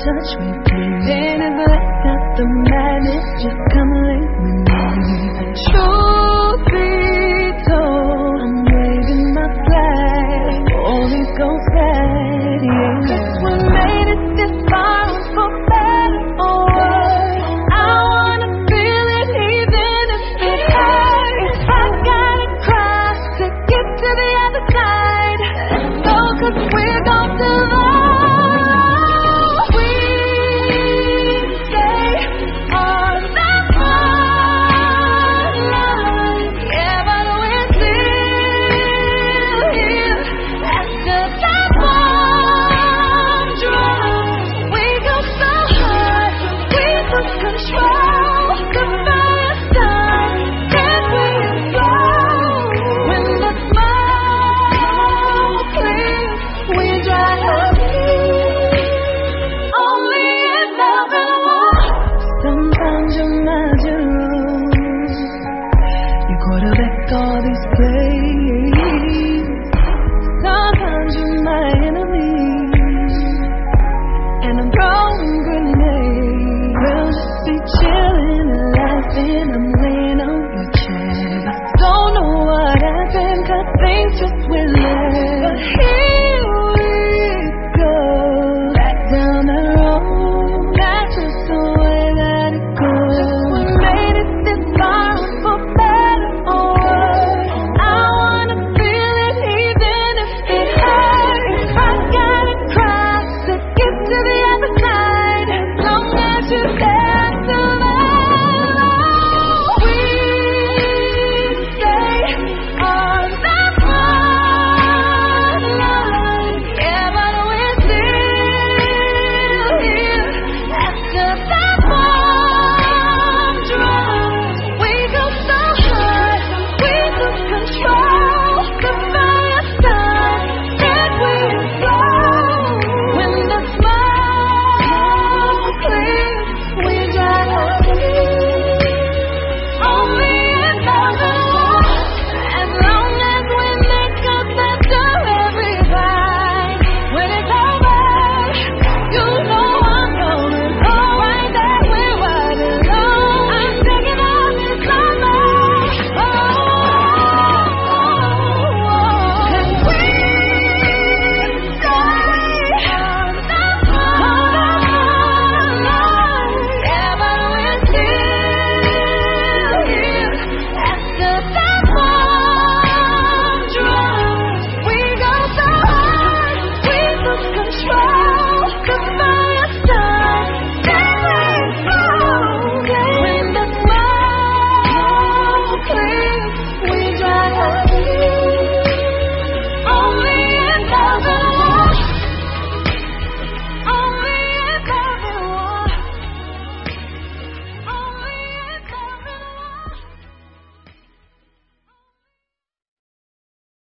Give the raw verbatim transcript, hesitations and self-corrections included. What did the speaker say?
touch me, please. Then if I got the madness, just come lay with me. And truth be told, I'm waving my flag. Holy Ghost flag, yeah. 'Cause we made it this far for better or worse. I wanna feel it even if it hurts. I gotta cry to get to the other side. Let's go 'cause we're gon' survive. We stay on the front line. Yeah, but we're still here. That's just that one drop. We go so hard, we lose control. The fire starts, then we explode. When the smoke clears, we dry our tears. Only in love and war. Sometimes you're my hero. You quarterback all these plays.